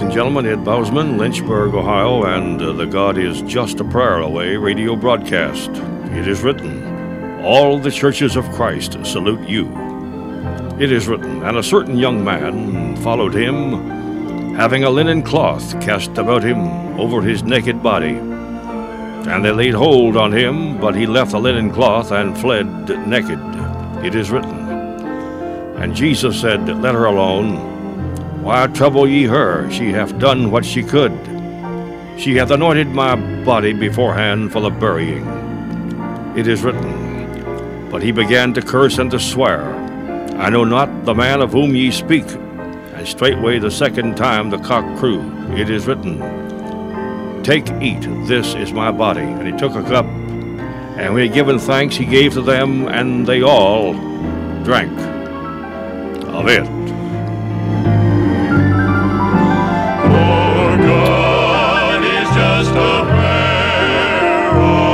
and gentlemen, Ed Bousman, Lynchburg, Ohio, and the God is Just a Prayer Away radio broadcast. It is written, all the churches of Christ salute you. It is written, and a certain young man followed him, having a linen cloth cast about him over his naked body. And they laid hold on him, but he left the linen cloth and fled naked. It is written. And Jesus said, let her alone. Why trouble ye her? She hath done what she could. She hath anointed my body beforehand for the burying. It is written. But he began to curse and to swear, I know not the man of whom ye speak. And straightway the second time the cock crew. It is written, take, eat, this is my body. And he took a cup, and when he had given thanks, he gave to them, and they all drank of it. For God is just a prayer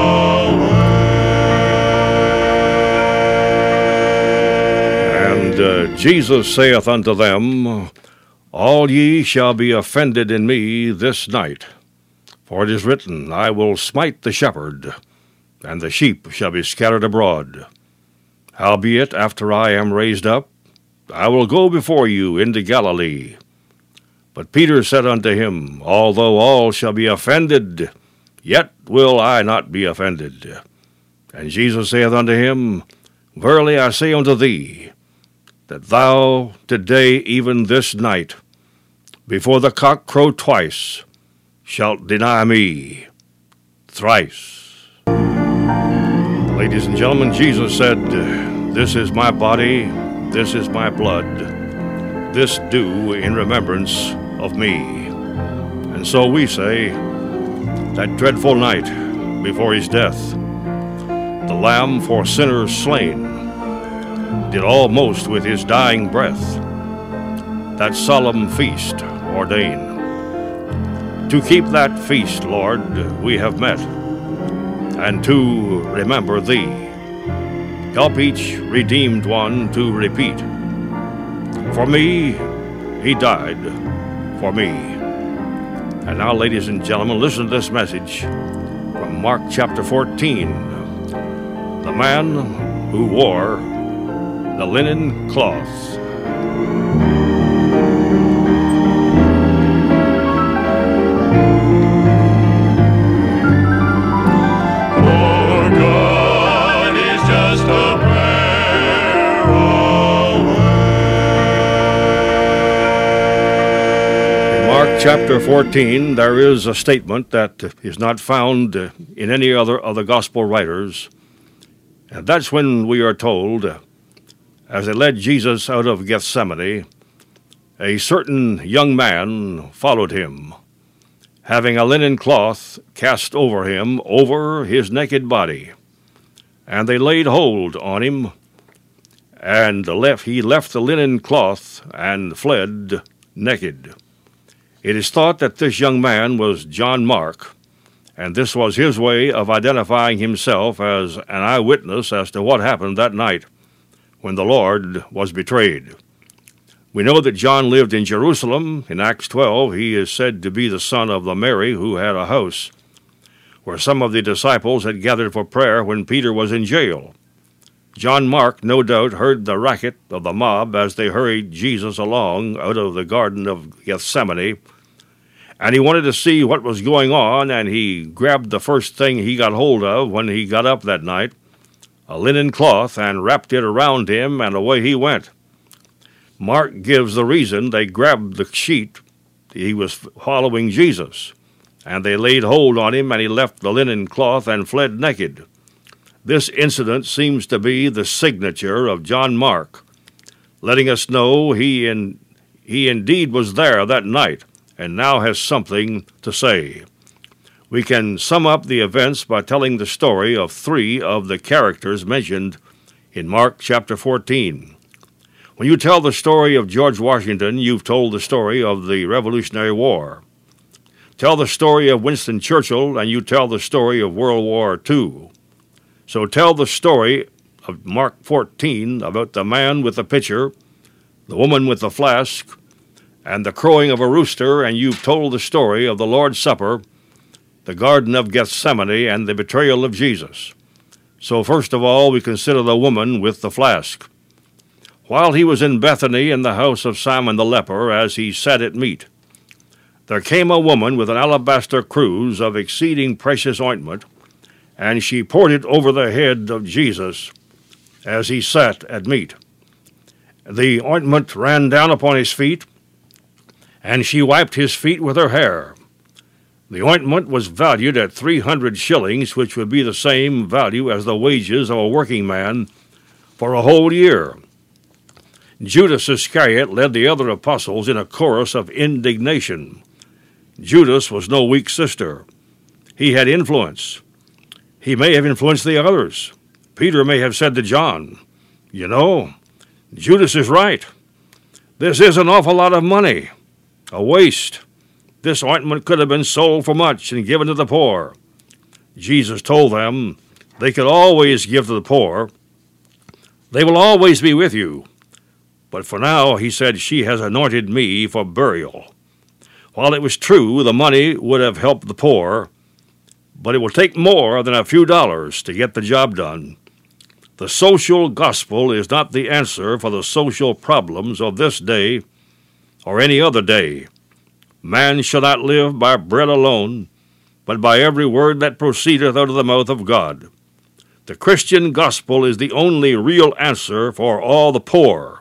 away. And Jesus saith unto them, all ye shall be offended in me this night. For it is written, I will smite the shepherd, and the sheep shall be scattered abroad. Howbeit, after I am raised up, I will go before you into Galilee. But Peter said unto him, although all shall be offended, yet will I not be offended. And Jesus saith unto him, verily I say unto thee, that thou today, even this night, before the cock crow twice, shalt deny me thrice. Ladies and gentlemen, Jesus said, this is my body, this is my blood. This do in remembrance of me. And so we say, that dreadful night before his death, the Lamb for sinners slain, did almost with his dying breath that solemn feast ordain. To keep that feast, Lord, we have met, and to remember thee. Help each redeemed one to repeat. For me, he died for me. And now, ladies and gentlemen, listen to this message from Mark chapter 14. The man who wore the linen cloth. Chapter 14, there is a statement that is not found in any other of the gospel writers. And that's when we are told, as they led Jesus out of Gethsemane, a certain young man followed him, having a linen cloth cast over him, over his naked body. And they laid hold on him, and he left the linen cloth and fled naked. It is thought that this young man was John Mark, and this was his way of identifying himself as an eyewitness as to what happened that night when the Lord was betrayed. We know that John lived in Jerusalem. In Acts 12, he is said to be the son of the Mary who had a house where some of the disciples had gathered for prayer when Peter was in jail. John Mark, no doubt, heard the racket of the mob as they hurried Jesus along out of the Garden of Gethsemane, and he wanted to see what was going on, and he grabbed the first thing he got hold of when he got up that night, a linen cloth, and wrapped it around him, and away he went. Mark gives the reason they grabbed the sheet. He was following Jesus, and they laid hold on him, and he left the linen cloth and fled naked. This incident seems to be the signature of John Mark, letting us know he indeed was there that night and now has something to say. We can sum up the events by telling the story of three of the characters mentioned in Mark chapter 14. When you tell the story of George Washington, you've told the story of the Revolutionary War. Tell the story of Winston Churchill, and you tell the story of World War II. So tell the story of Mark 14 about the man with the pitcher, the woman with the flask, and the crowing of a rooster, and you've told the story of the Lord's Supper, the Garden of Gethsemane, and the betrayal of Jesus. So first of all, we consider the woman with the flask. While he was in Bethany in the house of Simon the leper, as he sat at meat, there came a woman with an alabaster cruse of exceeding precious ointment, and she poured it over the head of Jesus as he sat at meat. The ointment ran down upon his feet, and she wiped his feet with her hair. The ointment was valued at 300 shillings, which would be the same value as the wages of a working man for a whole year. Judas Iscariot led the other apostles in a chorus of indignation. Judas was no weak sister. He had influence. He may have influenced the others. Peter may have said to John, "You know, Judas is right. This is an awful lot of money. A waste. This ointment could have been sold for much and given to the poor." Jesus told them they could always give to the poor. They will always be with you. But for now, he said, she has anointed me for burial. While it was true the money would have helped the poor, but it will take more than a few dollars to get the job done. The social gospel is not the answer for the social problems of this day or any other day. Man shall not live by bread alone, but by every word that proceedeth out of the mouth of God. The Christian gospel is the only real answer for all the poor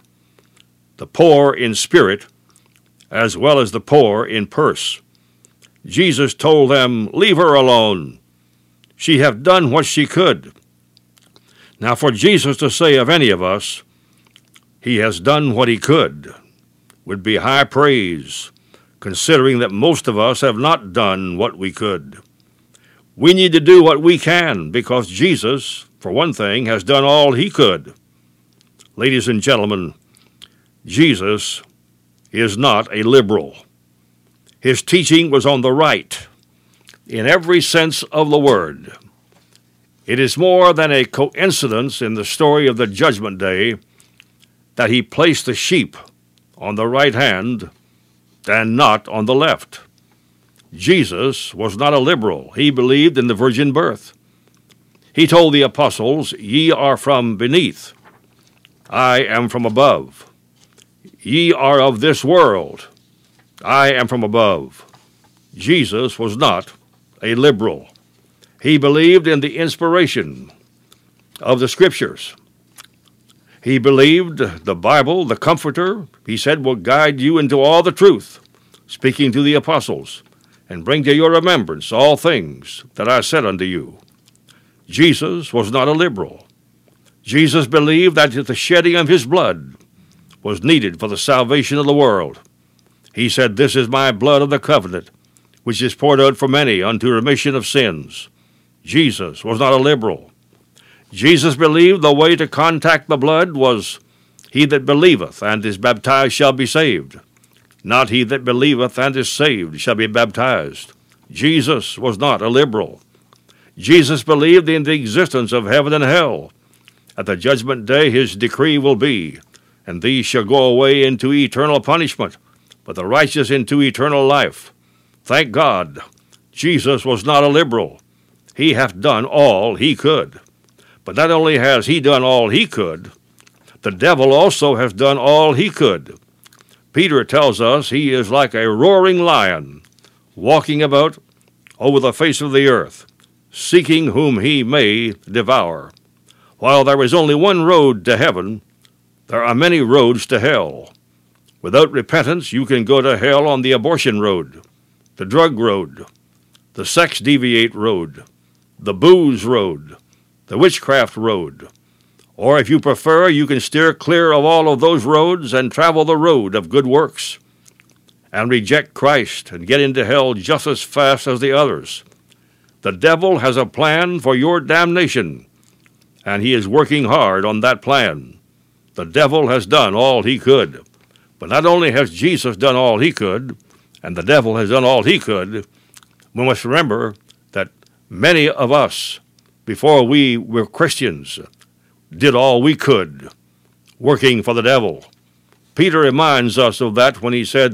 in spirit, as well as the poor in purse. Jesus told them, "Leave her alone. She hath done what she could." Now for Jesus to say of any of us, "He has done what he could," would be high praise, considering that most of us have not done what we could. We need to do what we can, because Jesus, for one thing, has done all he could. Ladies and gentlemen, Jesus is not a liberal. His teaching was on the right, in every sense of the word. It is more than a coincidence in the story of the Judgment Day that he placed the sheep on the right hand and not on the left. Jesus was not a liberal. He believed in the virgin birth. He told the apostles, "Ye are from beneath. I am from above. Ye are of this world. I am from above." Jesus was not a liberal. He believed in the inspiration of the Scriptures. He believed the Bible, the Comforter, he said, will guide you into all the truth, speaking to the apostles, and bring to your remembrance all things that I said unto you. Jesus was not a liberal. Jesus believed that the shedding of his blood was needed for the salvation of the world. He said, "This is my blood of the covenant, which is poured out for many unto remission of sins." Jesus was not a liberal. Jesus believed the way to contact the blood was, "He that believeth and is baptized shall be saved. Not he that believeth and is saved shall be baptized." Jesus was not a liberal. Jesus believed in the existence of heaven and hell. At the judgment day his decree will be, "And these shall go away into eternal punishment, but the righteous into eternal life." Thank God, Jesus was not a liberal. He hath done all he could. But not only has he done all he could, the devil also has done all he could. Peter tells us he is like a roaring lion, walking about over the face of the earth, seeking whom he may devour. While there is only one road to heaven, there are many roads to hell. Without repentance, you can go to hell on the abortion road, the drug road, the sex deviate road, the booze road, the witchcraft road. Or if you prefer, you can steer clear of all of those roads and travel the road of good works and reject Christ and get into hell just as fast as the others. The devil has a plan for your damnation, and he is working hard on that plan. The devil has done all he could. But not only has Jesus done all he could, and the devil has done all he could, we must remember that many of us, before we were Christians, did all we could, working for the devil. Peter reminds us of that when he said,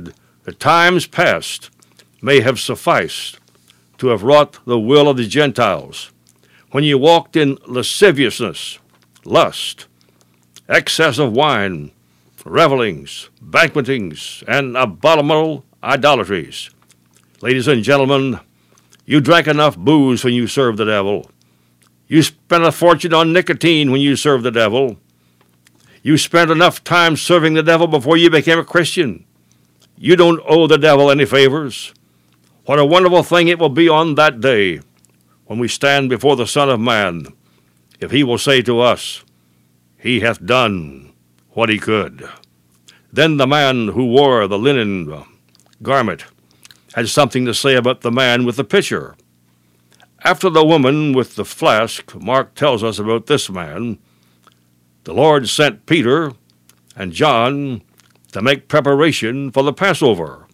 The times past may have sufficed to have wrought the will of the Gentiles, when you walked in lasciviousness, lust, excess of wine, revelings, banquetings, and abominable idolatries. Ladies and gentlemen, you drank enough booze when you served the devil. You spent a fortune on nicotine when you served the devil. You spent enough time serving the devil before you became a Christian. You don't owe the devil any favors. What a wonderful thing it will be on that day when we stand before the Son of Man, if he will say to us, "He hath done what he could." Then the man who wore the linen garment had something to say about the man with the pitcher. After the woman with the flask, Mark tells us about this man. The Lord sent Peter and John to make preparation for the Passover.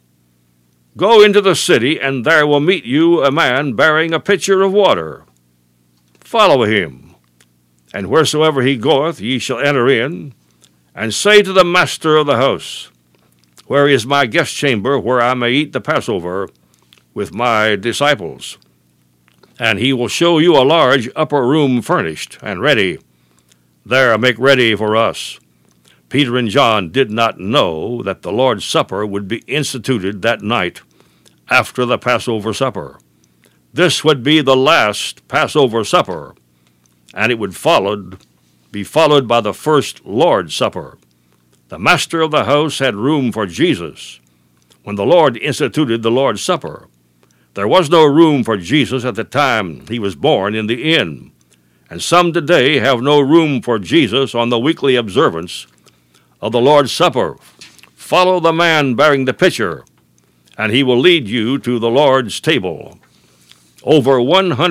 "Go into the city, and there will meet you a man bearing a pitcher of water. Follow him, and wheresoever he goeth, ye shall enter in, and say to the master of the house, Where is my guest chamber, where I may eat the Passover with my disciples? And he will show you a large upper room furnished and ready. There make ready for us." Peter and John did not know that the Lord's Supper would be instituted that night after the Passover supper. This would be the last Passover supper, and it would be followed by the first Lord's Supper. The master of the house had room for Jesus when the Lord instituted the Lord's Supper. There was no room for Jesus at the time he was born in the inn, and some today have no room for Jesus on the weekly observance of the Lord's Supper. Follow the man bearing the pitcher, and he will lead you to the Lord's table. Over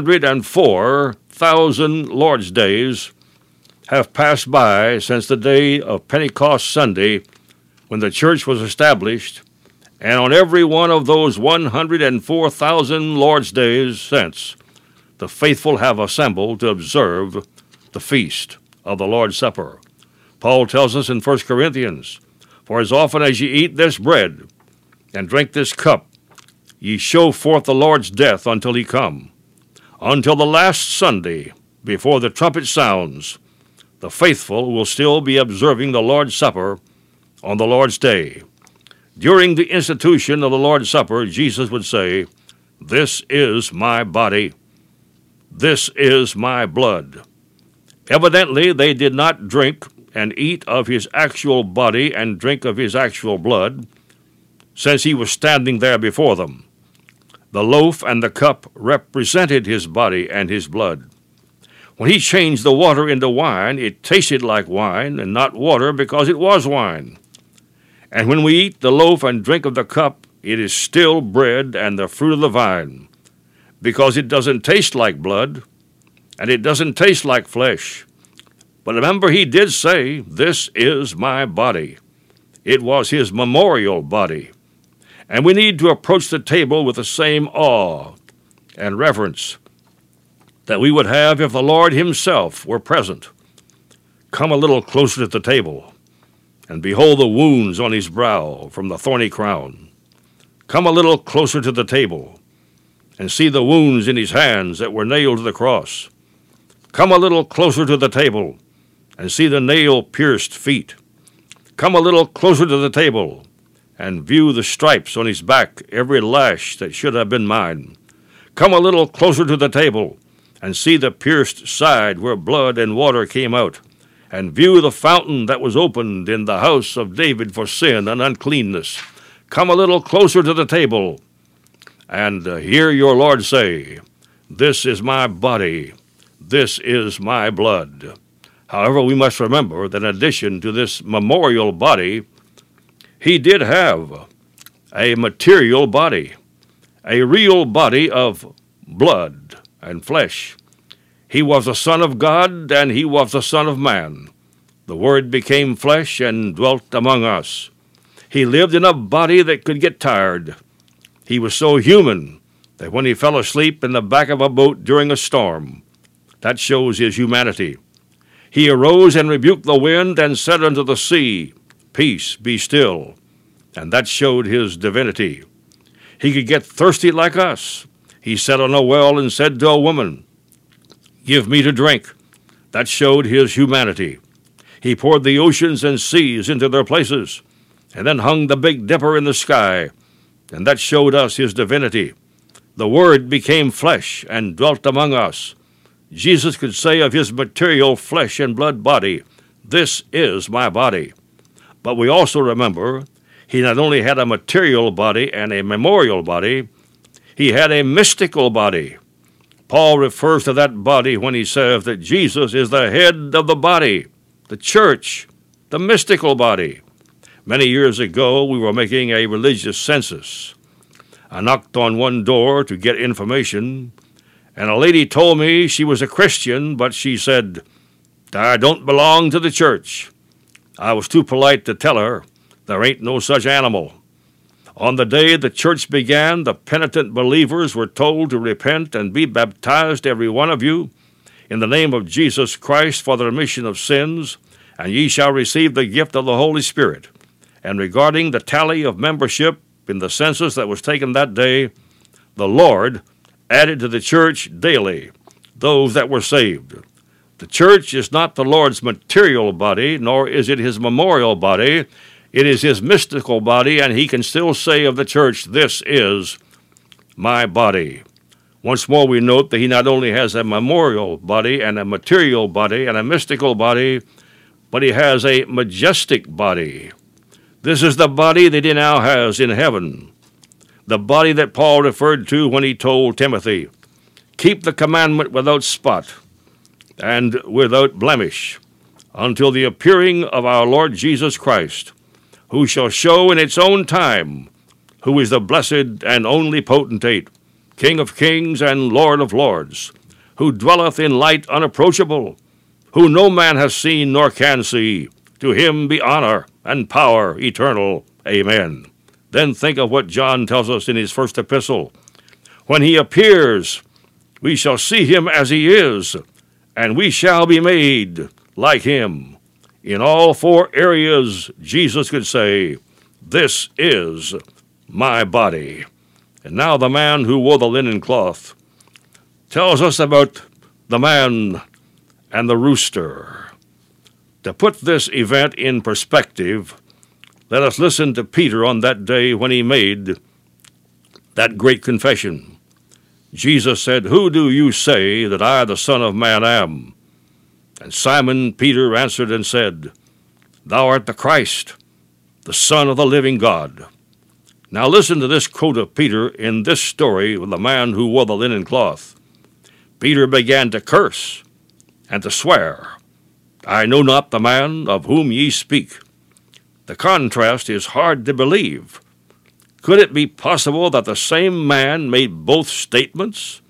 104,000 Lord's days have passed by since the day of Pentecost Sunday, when the church was established, and on every one of those 104,000 Lord's days since, the faithful have assembled to observe the feast of the Lord's Supper. Paul tells us in 1 Corinthians, "For as often as ye eat this bread and drink this cup, ye show forth the Lord's death until he come. Until the last Sunday, before the trumpet sounds, the faithful will still be observing the Lord's Supper on the Lord's day." During the institution of the Lord's Supper, Jesus would say, "This is my body. This is my blood." Evidently, they did not drink and eat of his actual body and drink of his actual blood, since he was standing there before them. The loaf and the cup represented his body and his blood. When he changed the water into wine, it tasted like wine and not water, because it was wine. And when we eat the loaf and drink of the cup, it is still bread and the fruit of the vine, because it doesn't taste like blood, and it doesn't taste like flesh. But remember, he did say, "This is my body." It was his memorial body. And we need to approach the table with the same awe and reverence that we would have if the Lord himself were present. Come a little closer to the table, and behold the wounds on his brow from the thorny crown. Come a little closer to the table, and see the wounds in his hands that were nailed to the cross. Come a little closer to the table, and see the nail-pierced feet. Come a little closer to the table, and view the stripes on his back, every lash that should have been mine. Come a little closer to the table, and see the pierced side where blood and water came out, and view the fountain that was opened in the house of David for sin and uncleanness. Come a little closer to the table, and hear your Lord say, "This is my body, this is my blood." However, we must remember that in addition to this memorial body, he did have a material body, a real body of blood and flesh. He was the Son of God, and he was the Son of Man. The Word became flesh and dwelt among us. He lived in a body that could get tired. He was so human that when he fell asleep in the back of a boat during a storm, that shows his humanity. He arose and rebuked the wind and said unto the sea, "Peace, be still." and that showed his divinity. He could get thirsty like us. He sat on a well and said to a woman, "Give me to drink." That showed his humanity. He poured the oceans and seas into their places, and then hung the Big Dipper in the sky, and that showed us his divinity. The Word became flesh and dwelt among us. Jesus could say of his material flesh and blood body, "This is my body." But we also remember he not only had a material body and a memorial body, he had a mystical body. Paul refers to that body when he says that Jesus is the head of the body, the church, the mystical body. Many years ago, we were making a religious census. I knocked on one door to get information, and a lady told me she was a Christian, but she said, "I don't belong to the church." I was too polite to tell her, "There ain't no such animal." On the day the church began, the penitent believers were told to repent and be baptized, every one of you, in the name of Jesus Christ for the remission of sins, and ye shall receive the gift of the Holy Spirit. And regarding the tally of membership in the census that was taken that day, the Lord added to the church daily those that were saved. The church is not the Lord's material body, nor is it his memorial body. It is his mystical body, and he can still say of the church, "This is my body." Once more we note that he not only has a memorial body and a material body and a mystical body, but he has a majestic body. This is the body that he now has in heaven, the body that Paul referred to when he told Timothy, "Keep the commandment without spot and without blemish until the appearing of our Lord Jesus Christ, who shall show in its own time who is the blessed and only potentate, King of kings and Lord of lords, who dwelleth in light unapproachable, who no man has seen nor can see. To him be honor and power eternal. Amen." Then think of what John tells us in his first epistle. "When he appears, we shall see him as he is, and we shall be made like him." In all four areas, Jesus could say, "This is my body." And now the man who wore the linen cloth tells us about the man and the rooster. To put this event in perspective, let us listen to Peter on that day when he made that great confession. Jesus said, "Who do you say that I, the Son of Man, am?" And Simon Peter answered and said, "Thou art the Christ, the Son of the living God." Now listen to this quote of Peter in this story with the man who wore the linen cloth. Peter began to curse and to swear, "I know not the man of whom ye speak." The contrast is hard to believe. Could it be possible that the same man made both statements?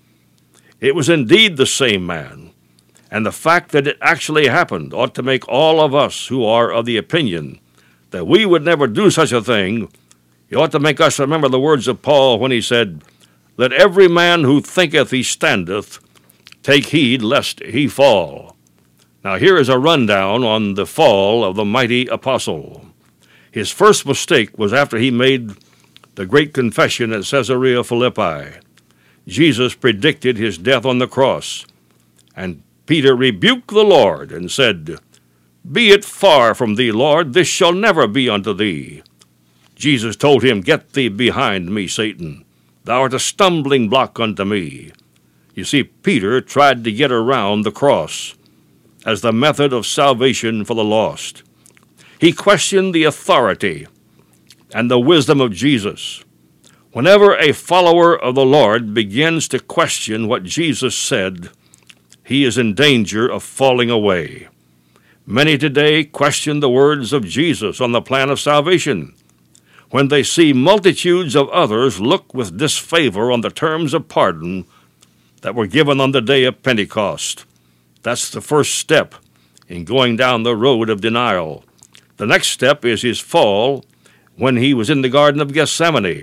It was indeed the same man, and the fact that it actually happened ought to make all of us who are of the opinion that we would never do such a thing. It ought to make us remember the words of Paul when he said, "Let every man who thinketh he standeth take heed lest he fall." Now here is a rundown on the fall of the mighty apostle. His first mistake was after he made the great confession at Caesarea Philippi. Jesus predicted his death on the cross, and Peter rebuked the Lord and said, "Be it far from thee, Lord, this shall never be unto thee." Jesus told him, "Get thee behind me, Satan. Thou art a stumbling block unto me." You see, Peter tried to get around the cross as the method of salvation for the lost. He questioned the authority and the wisdom of Jesus. Whenever a follower of the Lord begins to question what Jesus said, he is in danger of falling away. Many today question the words of Jesus on the plan of salvation. When they see multitudes of others look with disfavor on the terms of pardon that were given on the day of Pentecost. That's the first step in going down the road of denial. The next step is his fall when he was in the Garden of Gethsemane.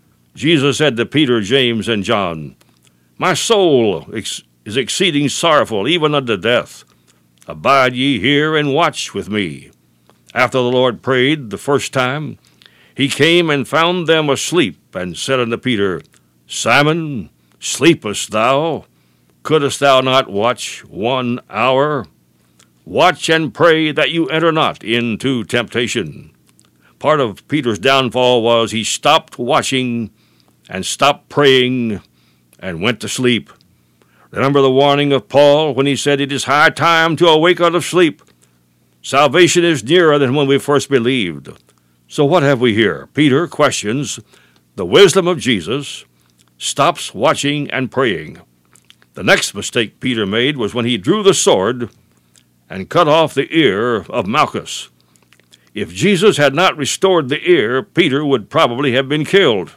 Jesus said to Peter, James, and John, "My soul is exceeding sorrowful, even unto death. Abide ye here and watch with me." After the Lord prayed the first time, He came and found them asleep, and said unto Peter, Simon, sleepest thou? Couldest thou not watch 1 hour? Watch and pray that you enter not into temptation. Part of Peter's downfall was he stopped watching and stopped praying and went to sleep. Remember the warning of Paul when he said, It is high time to awake out of sleep. Salvation is nearer than when we first believed. So what have we here? Peter questions the wisdom of Jesus, stops watching and praying. The next mistake Peter made was when he drew the sword and cut off the ear of Malchus. If Jesus had not restored the ear, Peter would probably have been killed.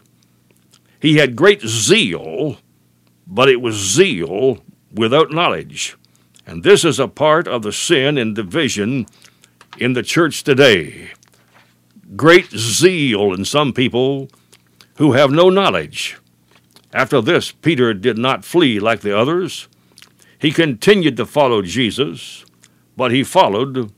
He had great zeal, but it was zeal without knowledge. And this is a part of the sin and division in the church today. Great zeal in some people who have no knowledge. After this, Peter did not flee like the others. He continued to follow Jesus, but he followed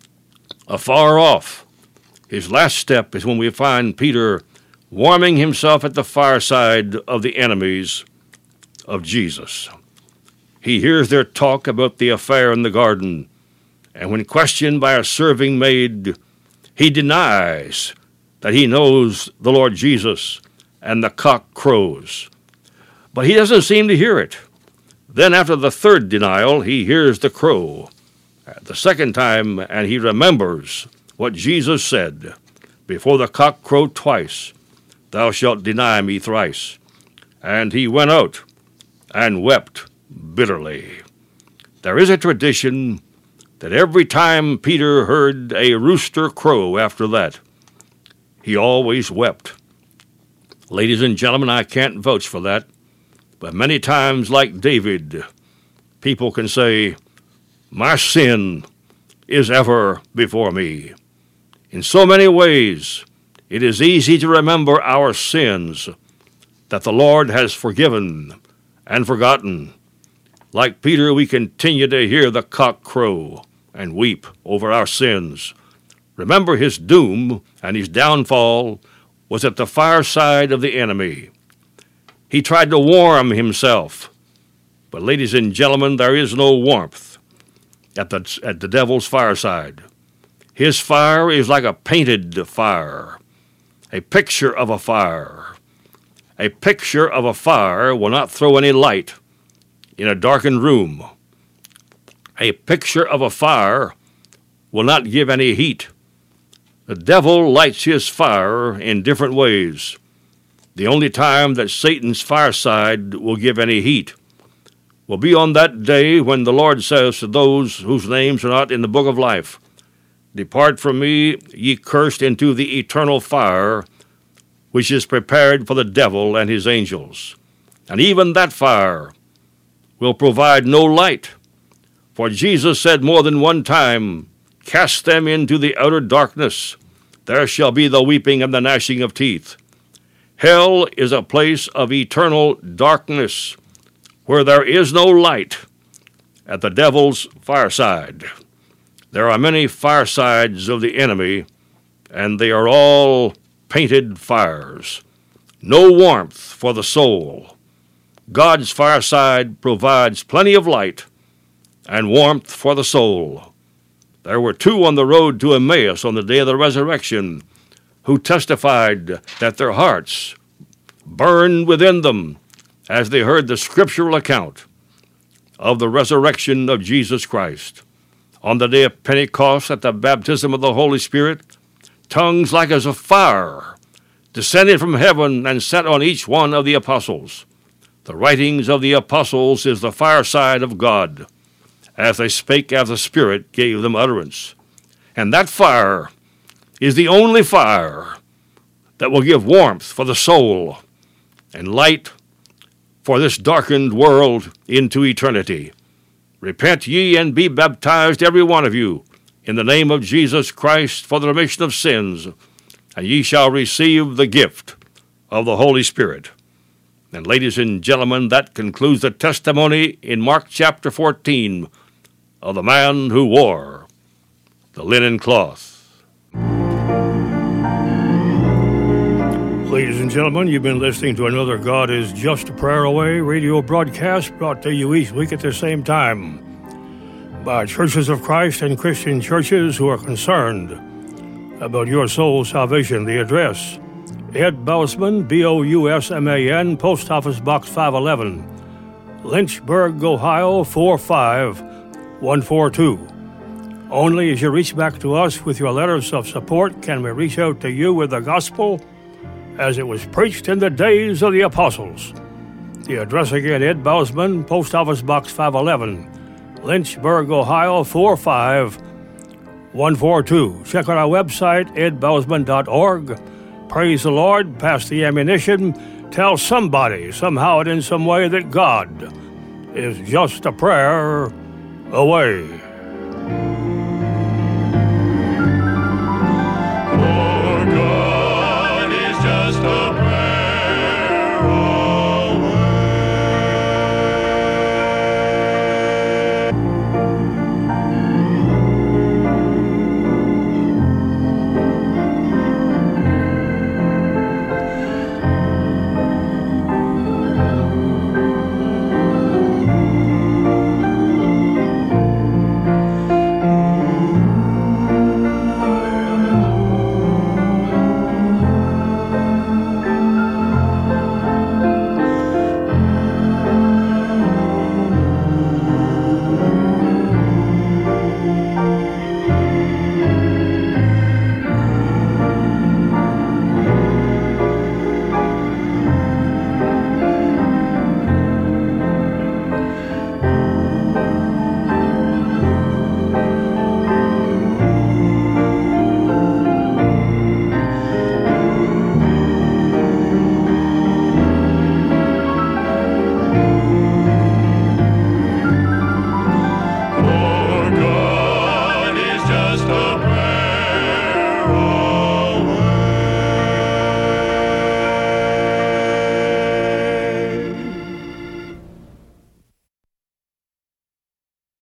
afar off. His last step is when we find Peter warming himself at the fireside of the enemies of Jesus. He hears their talk about the affair in the garden, and when questioned by a serving maid, he denies that he knows the Lord Jesus, and the cock crows. But he doesn't seem to hear it. Then after the third denial, he hears the crow the second time, and he remembers what Jesus said, Before the cock crow twice, thou shalt deny me thrice. And he went out and wept bitterly. There is a tradition that every time Peter heard a rooster crow after that, he always wept. Ladies and gentlemen, I can't vouch for that, but many times, like David, people can say, My sin is ever before me. In so many ways, it is easy to remember our sins that the Lord has forgiven and forgotten. Like Peter, we continue to hear the cock crow and weep over our sins. Remember, his doom and his downfall was at the fireside of the enemy. He tried to warm himself, but ladies and gentlemen, there is no warmth at the devil's fireside. His fire is like a painted fire, a picture of a fire. A picture of a fire will not throw any light in a darkened room. A picture of a fire will not give any heat. The devil lights his fire in different ways. The only time that Satan's fireside will give any heat will be on that day when the Lord says to those whose names are not in the book of life, Depart from me, ye cursed, into the eternal fire, which is prepared for the devil and his angels. And even that fire will provide no light. For Jesus said more than one time, Cast them into the outer darkness. There shall be the weeping and the gnashing of teeth. Hell is a place of eternal darkness, where there is no light at the devil's fireside. There are many firesides of the enemy, and they are all painted fires. No warmth for the soul. God's fireside provides plenty of light and warmth for the soul. There were two on the road to Emmaus on the day of the resurrection who testified that their hearts burned within them as they heard the scriptural account of the resurrection of Jesus Christ. On the day of Pentecost, at the baptism of the Holy Spirit, tongues like as of fire descended from heaven and sat on each one of the apostles. The writings of the apostles is the fireside of God, as they spake as the Spirit gave them utterance. And that fire is the only fire that will give warmth for the soul and light for this darkened world into eternity. Repent ye and be baptized, every one of you, in the name of Jesus Christ for the remission of sins, and ye shall receive the gift of the Holy Spirit. And ladies and gentlemen, that concludes the testimony in Mark chapter 14 of the man who wore the linen cloth. Ladies and gentlemen, you've been listening to another God is Just a Prayer Away radio broadcast brought to you each week at the same time by Churches of Christ and Christian churches who are concerned about your soul's salvation. The address, Ed Bousman, Bousman, Post Office Box 511, Lynchburg, Ohio 45142. Only as you reach back to us with your letters of support can we reach out to you with the gospel as it was preached in the days of the apostles. The address again, Ed Bousman, Post Office Box 511, Lynchburg, Ohio 45142. Check out our website, edbousman.org. Praise the Lord, pass the ammunition, tell somebody, somehow and in some way, that God is just a prayer away.